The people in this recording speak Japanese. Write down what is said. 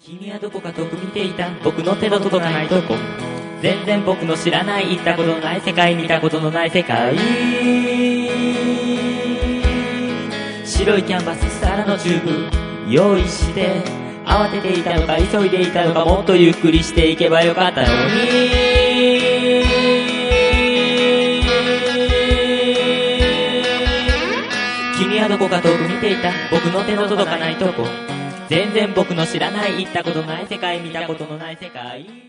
君はどこか遠く見ていた僕の手の届かないとこ、全然僕の知らない行ったことのない世界、見たことのない世界。白いキャンバススタラのチューブ用意して、慌てていたのか急いでいたのか、もっとゆっくりしていけばよかったのに。君はどこか遠く見ていた僕の手の届かないとこ、全然僕の知らない行ったことない世界、見たことのない世界。